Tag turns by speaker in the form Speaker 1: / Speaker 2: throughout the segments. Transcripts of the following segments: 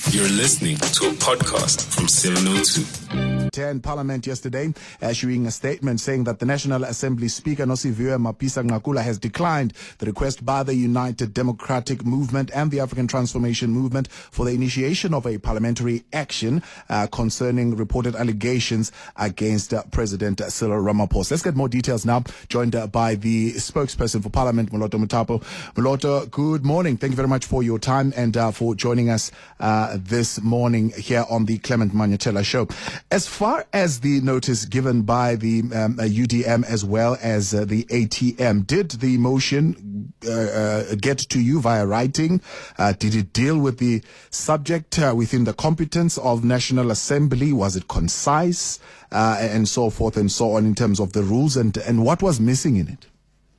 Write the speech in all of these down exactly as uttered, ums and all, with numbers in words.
Speaker 1: You're listening to a podcast from seven oh two.
Speaker 2: ten Parliament yesterday issuing a statement saying that the National Assembly Speaker Nosiviwe Mapisa-Nqakula has declined the request by the United Democratic Movement and the African Transformation Movement for the initiation of a parliamentary action uh, concerning reported allegations against uh, President Cyril Ramaphosa. Let's get more details now, joined uh, by the spokesperson for Parliament, Moloto Mutapo. Moloto, good morning. Thank you very much for your time and uh, for joining us uh, this morning here on the Clement Manyatela Show. As far as the notice given by the um, uh, U D M as well as uh, the A T M, did the motion uh, uh, get to you via writing? Uh, did it deal with the subject uh, within the competence of National Assembly? Was it concise uh, and so forth and so on in terms of the rules, and, and what was missing in it?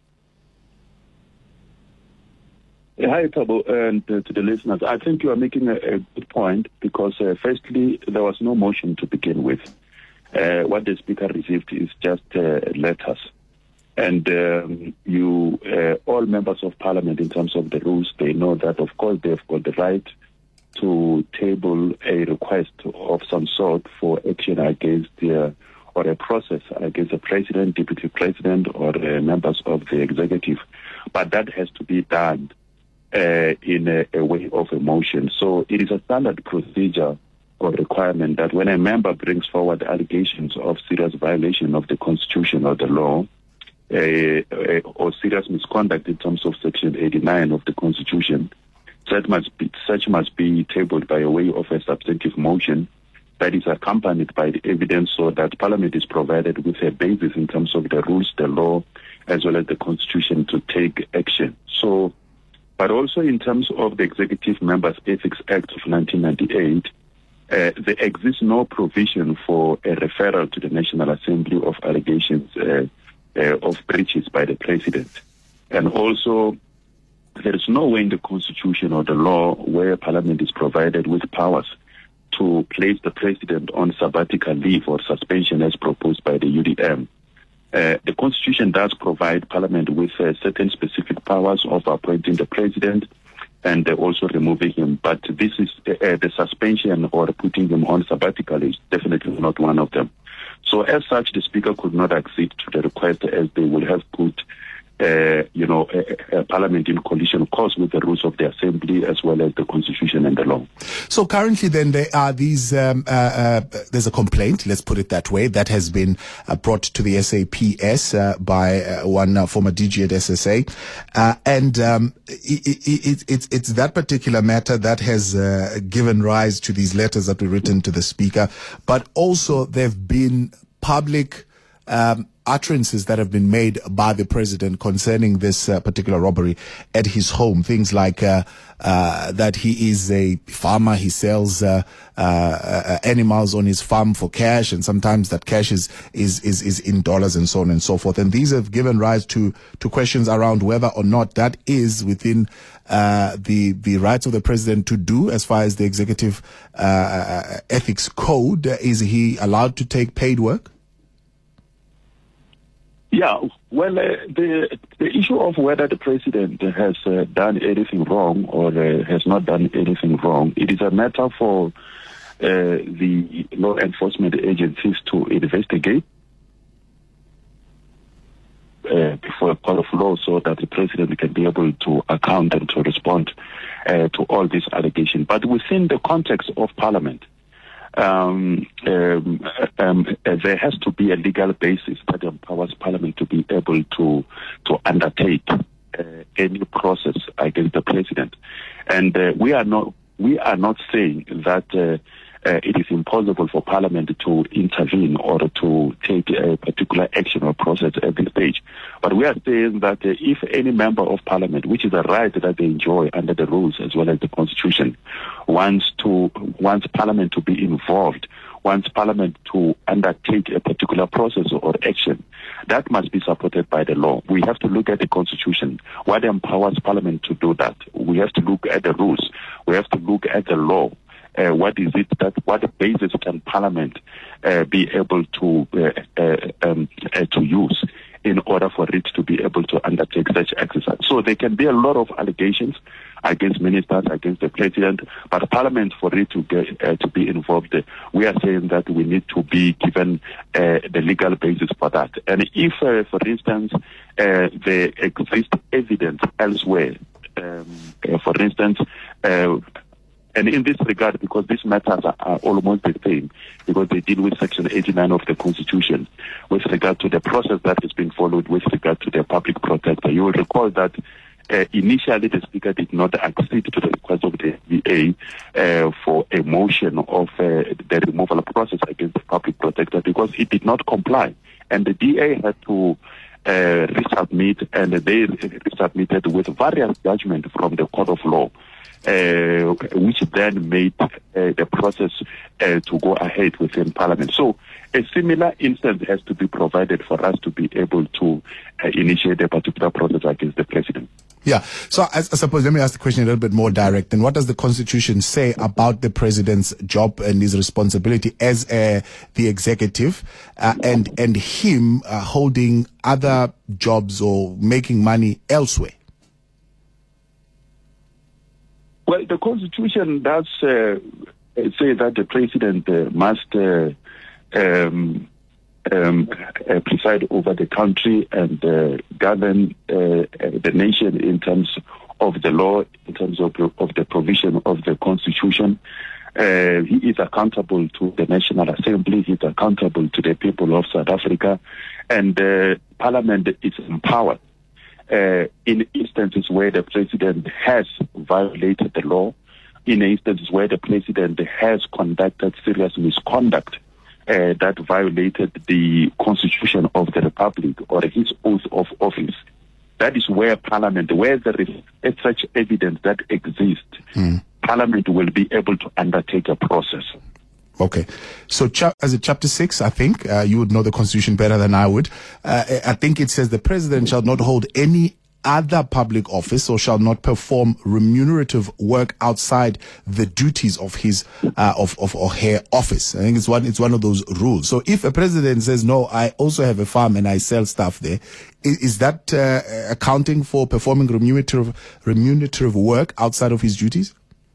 Speaker 3: Hi, Tabo, and uh, to the listeners. I think you are making a, a good point because, uh, firstly, there was no motion to begin with. Uh, what the Speaker received is just uh, letters. And um, you, uh, all members of Parliament, in terms of the rules, they know that, of course, they've got the right to table a request of some sort for action against uh, or a process against the President, Deputy President, or uh, members of the Executive. But that has to be done Uh, in a, a way of a motion. So it is a standard procedure or requirement that when a member brings forward allegations of serious violation of the Constitution or the law, uh, uh, or serious misconduct in terms of Section eighty-nine of the Constitution, such must be, such must be tabled by a way of a substantive motion that is accompanied by the evidence, so that Parliament is provided with a basis in terms of the rules, the law, as well as the Constitution to take action. So But also in terms of the Executive Members Ethics Act of nineteen ninety-eight, uh, there exists no provision for a referral to the National Assembly of allegations uh, uh, of breaches by the President. And also, there is no way in the Constitution or the law where Parliament is provided with powers to place the President on sabbatical leave or suspension as proposed by the U D M. Uh, the Constitution does provide Parliament with uh, certain specific powers of appointing the President and uh, also removing him. But this is uh, uh, the suspension or putting him on sabbatical is definitely not one of them. So as such, the Speaker could not accede to the request, as they would have put Uh, you know, a, a Parliament in collision course with the rules of the Assembly as well as the Constitution and the law.
Speaker 2: So currently then there are these, um, uh, uh, there's a complaint, let's put it that way, that has been uh, brought to the S A P S uh, by uh, one uh, former D G at S S A. Uh, and um, it, it, it, it's, it's that particular matter that has uh, given rise to these letters that were written to the Speaker. But also there have been public um, utterances that have been made by the President concerning this uh, particular robbery at his home. Things like uh, uh, that he is a farmer, he sells uh, uh, uh, animals on his farm for cash, and sometimes that cash is, is is is in dollars and so on and so forth. And these have given rise to to questions around whether or not that is within uh, the the rights of the President to do as far as the executive uh, ethics code. Is he allowed to take paid work?
Speaker 3: Yeah, well, uh, the the issue of whether the President has uh, done anything wrong or uh, has not done anything wrong, it is a matter for uh, the law enforcement agencies to investigate uh, before a court of law, so that the President can be able to account and to respond uh, to all these allegations. But within the context of Parliament, Um, um, um, uh, there has to be a legal basis that empowers Parliament to be able to to undertake uh, any process against the President, and uh, we are not we are not saying that uh, uh, it is impossible for Parliament to intervene or to take a particular action or process at this stage. But we are saying that uh, if any member of Parliament, which is a right that they enjoy under the rules as well as the Constitution, wants to wants Parliament to be involved, wants Parliament to undertake a particular process or action, that must be supported by the law. We have to look at the Constitution. What empowers Parliament to do that? We have to look at the rules. We have to look at the law. Uh, what is it that, what basis can Parliament uh, be able to uh, uh, um, uh, to use in order for it to be able to undertake such exercise. So there can be a lot of allegations against ministers, against the president, but Parliament, for it to get uh, to be involved, uh, we are saying that we need to be given uh, the legal basis for that. And if, uh, for instance, uh, there exists evidence elsewhere, um, uh, for instance, uh, and in this regard, because these matters are, are almost the same, because they deal with Section eighty-nine of the Constitution, with regard to the process that is being followed with regard to the public protector. You will recall that uh, initially the Speaker did not accede to the request of the V A uh, for a motion of uh, the removal process against the public protector, because it did not comply. And the D A had to uh, resubmit, and they resubmitted with various judgments from the Court of Law. Uh, which then made uh, the process uh, to go ahead within Parliament. So a similar instance has to be provided for us to be able to uh, initiate a particular process against the President.
Speaker 2: Yeah. So I, I suppose, let me ask the question a little bit more direct. And what does the Constitution say about the President's job and his responsibility as uh, the executive uh, and, and him uh, holding other jobs or making money elsewhere?
Speaker 3: Well, the Constitution does uh, say that the President uh, must uh, um, um, uh, preside over the country and uh, govern uh, the nation in terms of the law, in terms of, of the provision of the Constitution. Uh, he is accountable to the National Assembly, he is accountable to the people of South Africa, and uh, Parliament is empowered Uh, in instances where the President has violated the law, in instances where the President has conducted serious misconduct uh, that violated the Constitution of the Republic or his oath of office. That is where Parliament, where there is such evidence that exists, mm. Parliament will be able to undertake a process.
Speaker 2: Okay. So cha- as a chapter six, I think, uh, you would know the Constitution better than I would. Uh, I think it says the President shall not hold any other public office or shall not perform remunerative work outside the duties of his, uh, of, of, or her office. I think it's one, it's one of those rules. So if a president says, no, I also have a farm and I sell stuff there, is, is that, uh, accounting for performing remunerative, remunerative work outside of his duties?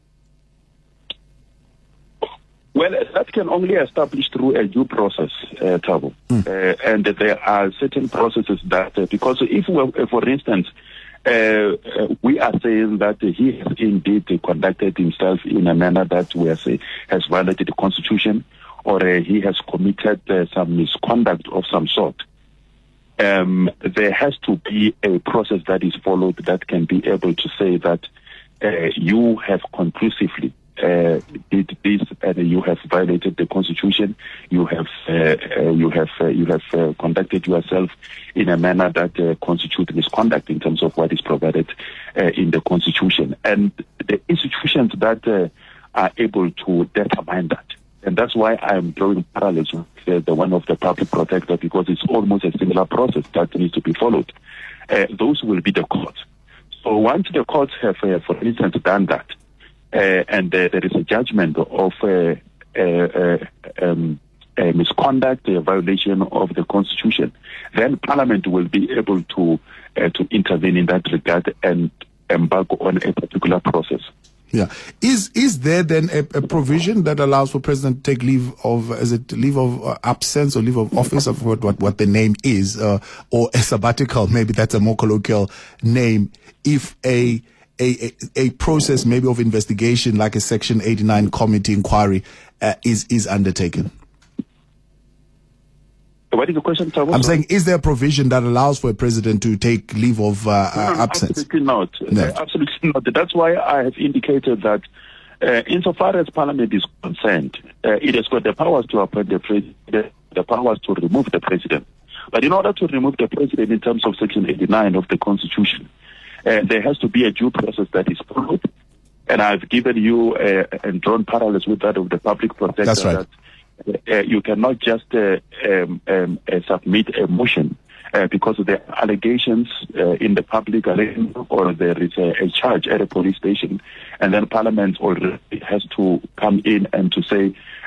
Speaker 3: Well, that can only be established through a due process, uh, Thabo. Mm. Uh, and there are certain processes that, uh, because if, we, uh, for instance, uh, uh, we are saying that uh, he has indeed uh, conducted himself in a manner that we are say, has violated the Constitution, or uh, he has committed uh, some misconduct of some sort, um, there has to be a process that is followed that can be able to say that uh, you have conclusively Uh, did this, and you have violated the Constitution. You have uh, uh, you have uh, you have uh, conducted yourself in a manner that uh, constitutes misconduct in terms of what is provided uh, in the Constitution, and the institutions that uh, are able to determine that. And that's why I'm drawing parallels with uh, the one of the public protector, because it's almost a similar process that needs to be followed. Uh, those will be the courts. So once the courts have, uh, for instance, done that, Uh, and uh, there is a judgment of uh, uh, uh, um, uh, misconduct, a violation of the Constitution, then Parliament will be able to uh, to intervene in that regard and embark on a particular process.
Speaker 2: Yeah, is is there then a, a provision that allows for President to take leave of, is it leave of uh, absence or leave of office? I forgot what what the name is, uh, or a sabbatical? Maybe that's a more colloquial name. If a A, a, a process maybe of investigation like a Section eighty-nine committee inquiry uh, is is undertaken.
Speaker 3: What is the question, Thabo?
Speaker 2: I'm saying, is there a provision that allows for a president to take leave of uh,
Speaker 3: no, no,
Speaker 2: absence?
Speaker 3: Absolutely not. No. Uh, absolutely not. That's why I have indicated that uh, insofar as Parliament is concerned, uh, it has got the powers to appoint the president, the powers to remove the president. But in order to remove the president in terms of Section eighty-nine of the Constitution, Uh, there has to be a due process that is followed, and I've given you uh, and drawn parallels with that of the public protector.
Speaker 2: That's right.
Speaker 3: That uh, you cannot just uh, um, um, uh, submit a motion uh, because there are allegations uh, in the public arena, or there is a, a charge at a police station, and then Parliament already has to come in and to say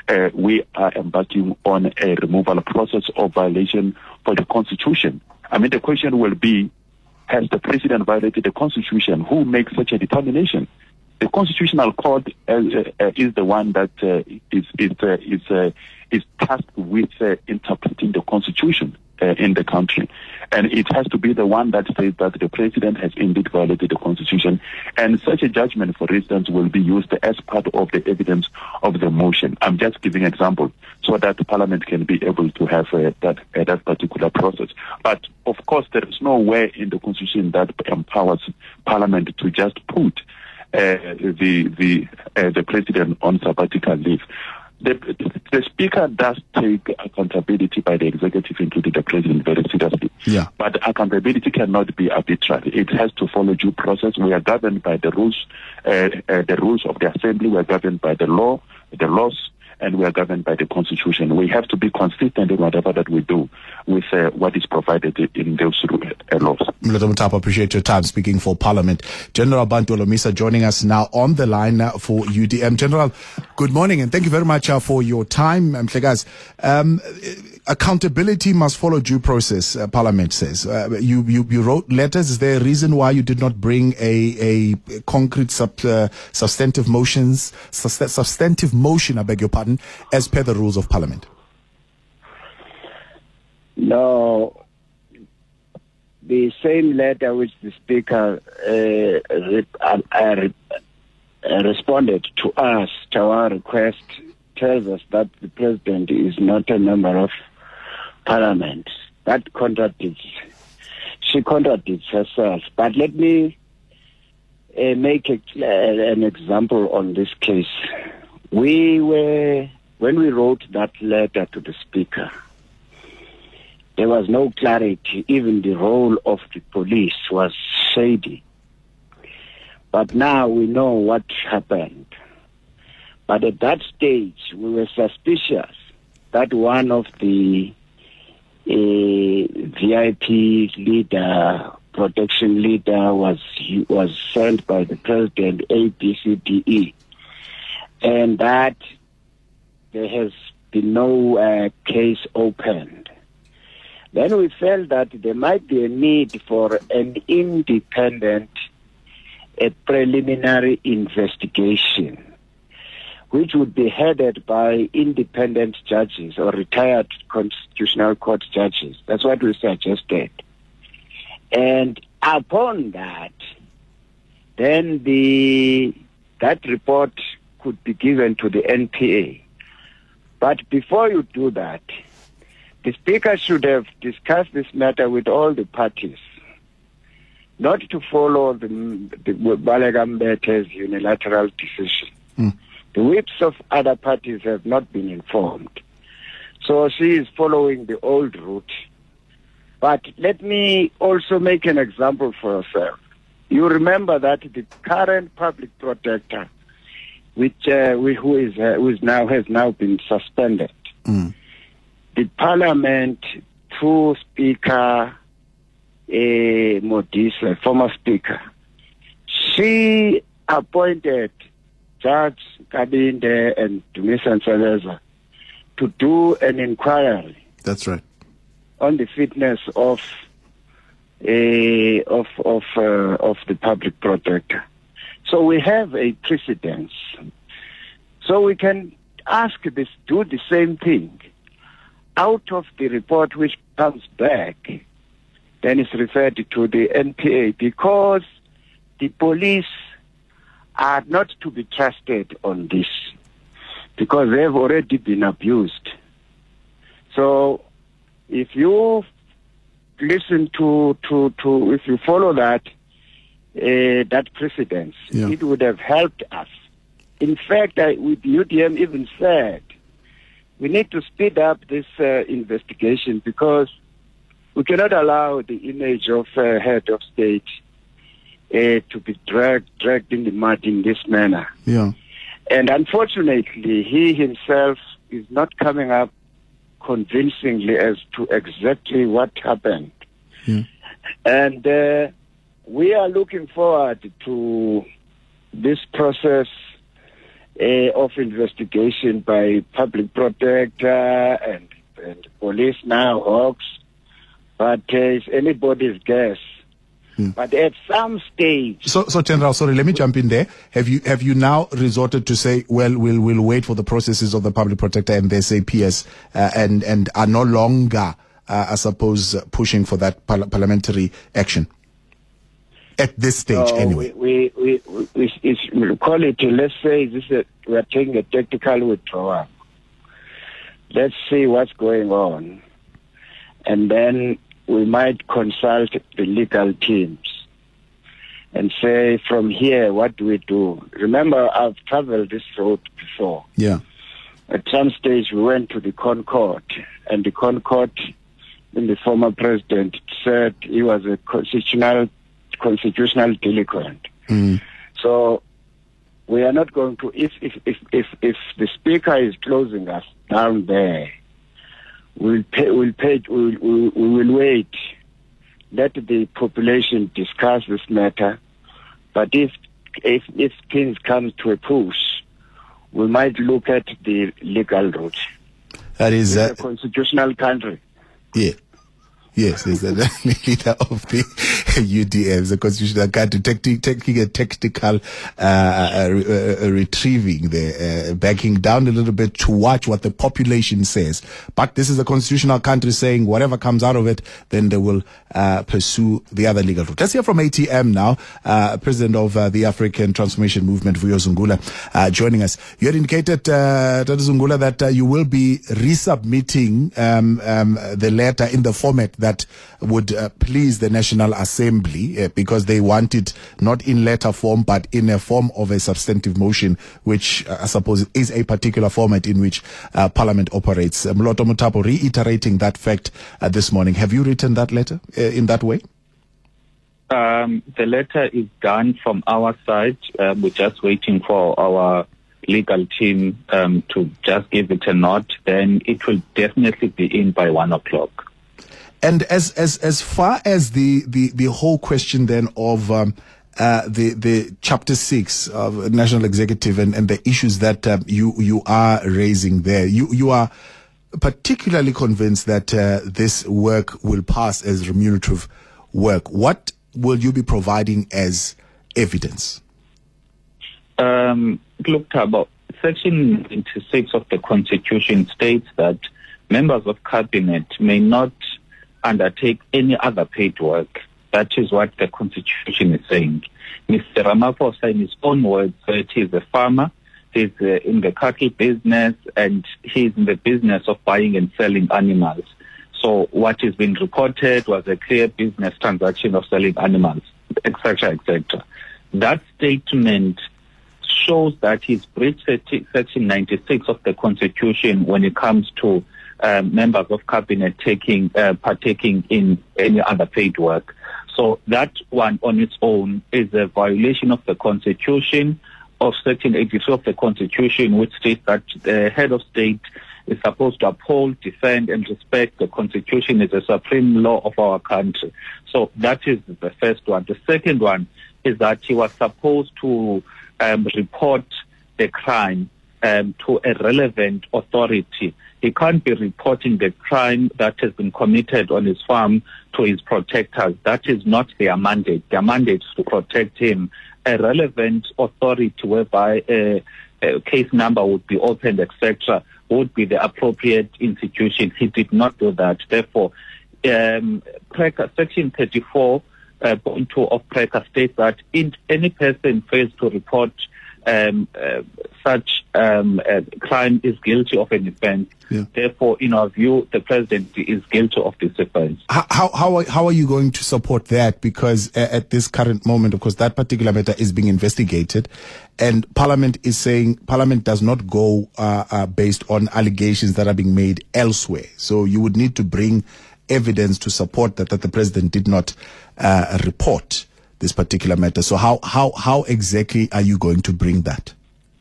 Speaker 3: uh, we are embarking on a removal process of violation for the Constitution. I mean, the question will be, has the president violated the Constitution? Who makes such a determination? The Constitutional Court uh, uh, is the one that uh, is is uh, is, uh, is tasked with uh, interpreting the Constitution uh, in the country, and it has to be the one that says that the president has indeed violated the Constitution. And such a judgment, for instance, will be used as part of the evidence of the motion. I'm just giving an example so that the Parliament can be able to have uh, that uh, that particular process. But of course, there is no way in the Constitution that empowers Parliament to just put Uh, the the uh, the president on sabbatical leave. The, the speaker does take accountability by the executive, including the president, very seriously.
Speaker 2: Yeah.
Speaker 3: But accountability cannot be arbitrary. It has to follow due process. We are governed by the rules, uh, uh, the rules of the assembly. We are governed by the law, the laws, and we are governed by the Constitution. We have to be consistent in whatever that we do with uh, what is provided in those uh, laws.
Speaker 2: Mloto Mutapa, appreciate your time speaking for Parliament. General Bantu Holomisa joining us now on the line uh, for U D M. General, good morning and thank you very much uh, for your time. Um, um, accountability must follow due process, uh, Parliament says. Uh, you, you, you wrote letters. Is there a reason why you did not bring a, a concrete sub, uh, substantive motions, substantive motion, I beg your pardon, as per the rules of Parliament?
Speaker 4: No. The same letter which the Speaker uh, re- uh, uh, uh, responded to us, to our request, tells us that the President is not a member of Parliament. That contradicts, she contradicts herself. But let me uh, make a, uh, an example on this case. We were, when we wrote that letter to the Speaker, there was no clarity. Even the role of the police was shady. But now we know what happened. But at that stage, we were suspicious that one of the uh, V I P leader, protection leader, was was sent by the President A, B, C, D, E. And that there has been no uh, case opened. Then we felt that there might be a need for an independent, a preliminary investigation, which would be headed by independent judges or retired constitutional court judges. That's what we suggested. And upon that, then the that report could be given to the N P A. But before you do that, the Speaker should have discussed this matter with all the parties, not to follow the, the Baleka Mbete's unilateral decision. Mm. The whips of other parties have not been informed. So she is following the old route. But let me also make an example for yourself. You remember that the current public protector, which uh, who is uh, who is now has now been suspended. Mm. The Parliament, through Speaker uh, Modise, former Speaker, she appointed Judge Kabinde and Dumisa Nsaleza to do an inquiry.
Speaker 2: That's right.
Speaker 4: On the fitness of uh, of of uh, of the public protector. So we have a precedence. So we can ask this, do the same thing. Out of the report which comes back, then it's referred to the N P A, because the police are not to be trusted on this, because they've already been abused. So if you listen to, to, to if you follow that, uh, that precedence, yeah. It would have helped us. In fact, I, with U D M even said, we need to speed up this uh, investigation, because we cannot allow the image of uh, head of state uh, to be dragged, dragged in the mud in this manner.
Speaker 2: Yeah.
Speaker 4: And unfortunately, he himself is not coming up convincingly as to exactly what happened.
Speaker 2: Yeah.
Speaker 4: And uh, we are looking forward to this process uh, of investigation by public protector and, and police now, Hawks. But uh, it's anybody's guess. Hmm. But at some stage...
Speaker 2: So, so General, sorry, let me jump in there. Have you have you now resorted to say, well, we'll, we'll wait for the processes of the public protector and the S A P S uh, and, and are no longer, uh, I suppose, uh, pushing for that par- parliamentary action? At this stage,
Speaker 4: so
Speaker 2: anyway.
Speaker 4: We, we, we, we, it's, we call it, let's say, this is a, we're taking a tactical withdrawal. Let's see what's going on. And then we might consult the legal teams and say, from here, what do we do? Remember, I've traveled this road before.
Speaker 2: Yeah.
Speaker 4: At some stage, we went to the Concord, and the Concord, in the former president, said he was a constitutional constitutional delinquent.
Speaker 2: Mm.
Speaker 4: So we are not going to, if, if, if, if, if the speaker is closing us down there, we'll pay, we'll pay, we'll, we'll, we will wait. Let the population discuss this matter. But if, if, if things come to a push, we might look at the legal route.
Speaker 2: That is uh,
Speaker 4: a constitutional country.
Speaker 2: Yeah. Yes, is the leader of the U D F, the constitutional country, taking, taking a tactical uh, uh, uh, retrieving there, uh, backing down a little bit to watch what the population says. But this is a constitutional country saying whatever comes out of it, then they will uh, pursue the other legal route. Let's hear from A T M now, uh, President of uh, the African Transformation Movement, Vuyo Zungula, uh, joining us. You had indicated, uh, Tata Zungula, that uh, you will be resubmitting um, um, the letter in the format that that would uh, please the National Assembly uh, because they want it not in letter form but in a form of a substantive motion, which uh, I suppose is a particular format in which uh, Parliament operates. Uh, Moloto Mutapo reiterating that fact uh, this morning. Have you written that letter uh, in that way?
Speaker 5: Um, the letter is done from our side. Uh, we're just waiting for our legal team um, to just give it a nod. Then it will definitely be in by one o'clock.
Speaker 2: And as as as far as the the, the whole question then of um, uh, the the chapter six of National Executive and, and the issues that um, you you are raising there, you you are particularly convinced that uh, this work will pass as remunerative work. What will you be providing as evidence?
Speaker 5: Um, look, about Section ninety-six of the Constitution states that members of cabinet may not undertake any other paid work. That is what the Constitution is saying. Mister Ramaphosa, in his own words, said he's a farmer, he's uh, in the cattle business, and he's in the business of buying and selling animals. So what has been reported was a clear business transaction of selling animals, et cetera, et cetera. That statement shows that he's breached Section ninety-six of the Constitution when it comes to um, members of cabinet taking uh, partaking in any other paid work. So that one on its own is a violation of the Constitution, of Section eighty-three of the Constitution, which states that the head of state is supposed to uphold, defend, and respect the Constitution as a supreme law of our country. So that is the first one. The second one is that he was supposed to um, report the crime um, to a relevant authority. He can't be reporting the crime that has been committed on his farm to his protectors. That is not their mandate. Their mandate is to protect him. A relevant authority whereby a, a case number would be opened, et cetera, would be the appropriate institution. He did not do that. Therefore, um, Section thirty-four point two uh, of PRECA states that in, any person fails to report um, uh, such um, uh, crime is guilty of an offense. Yeah. Therefore, in our view, the president is guilty of this offense.
Speaker 2: How how how are, how are you going to support that? Because uh, at this current moment, of course, that particular matter is being investigated, and Parliament is saying Parliament does not go uh, uh, based on allegations that are being made elsewhere. So you would need to bring evidence to support that that the president did not uh, report this particular matter. So how how how exactly are you going to bring that?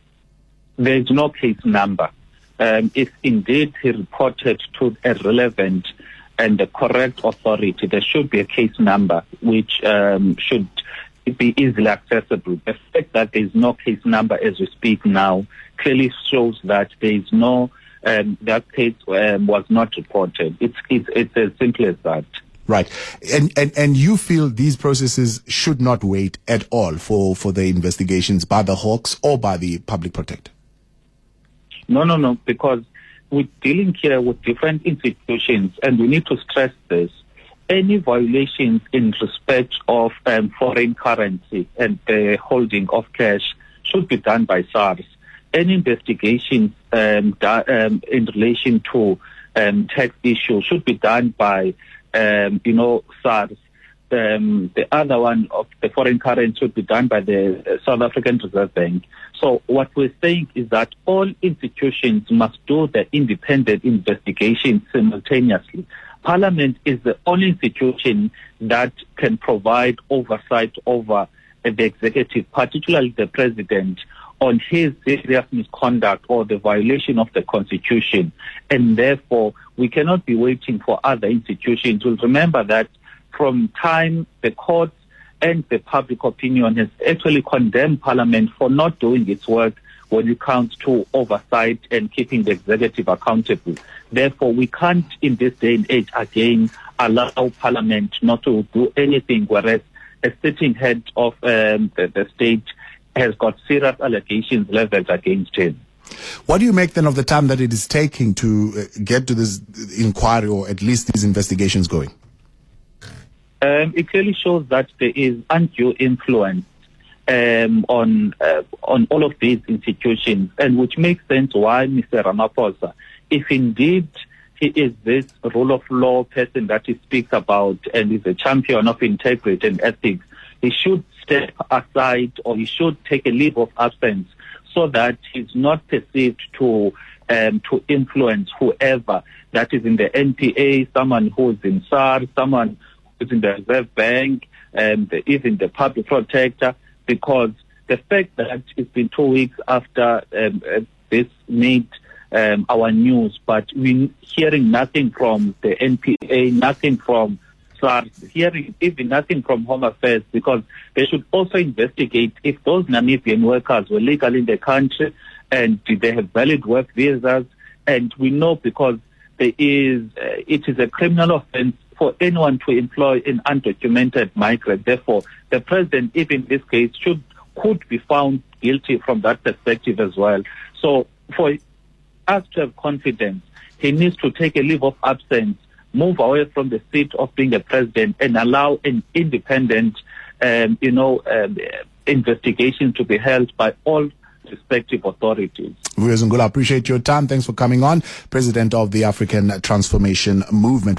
Speaker 5: There is no case number. Um, if indeed he reported to a relevant and the correct authority, there should be a case number which um, should be easily accessible. The fact that there is no case number as we speak now clearly shows that there is no, um, that case um, was not reported. It's, it's, it's as simple as that.
Speaker 2: Right. And, and, and you feel these processes should not wait at all for, for the investigations by the Hawks or by the public protector?
Speaker 5: No, no, no, because we're dealing here with different institutions, and we need to stress this. Any violations in respect of um, foreign currency and the holding of cash should be done by SARS. Any investigations um, da- um, in relation to um, tax issues should be done by, um, you know, SARS. Um, the other one of the foreign currency should be done by the South African Reserve Bank. So what we're saying is that all institutions must do the independent investigation simultaneously. Parliament is the only institution that can provide oversight over the executive, particularly the president, on his serious misconduct or the violation of the constitution. And therefore, we cannot be waiting for other institutions. We'll remember that from time the courts and the public opinion has actually condemned Parliament for not doing its work when it comes to oversight and keeping the executive accountable. Therefore, we can't in this day and age again allow Parliament not to do anything, whereas a sitting head of um, the, the state has got serious allegations leveled against him.
Speaker 2: What do you make then of the time that it is taking to uh, get to this inquiry or at least these investigations going?
Speaker 5: Um, it clearly shows that there is undue influence um, on uh, on all of these institutions, and which makes sense why Mister Ramaphosa, if indeed he is this rule of law person that he speaks about and is a champion of integrity and ethics, he should step aside, or he should take a leave of absence so that he's not perceived to um, to influence whoever that is in the N P A, someone who is in SARS, someone who's in the Reserve Bank, and um, even the public protector, because the fact that it's been two weeks after um, uh, this made um, our news, but we're hearing nothing from the N P A, nothing from SARS, hearing even nothing from Home Affairs, because they should also investigate if those Namibian workers were legal in the country and did they have valid work visas. And we know because there is, uh, it is a criminal offense for anyone to employ an undocumented migrant. Therefore, the president, even in this case, should could be found guilty from that perspective as well. So for us to have confidence, he needs to take a leave of absence, move away from the seat of being a president, and allow an independent, um, you know, um, investigation to be held by all respective authorities.
Speaker 2: Vuyo Zungula, I appreciate your time. Thanks for coming on. President of the African Transformation Movement.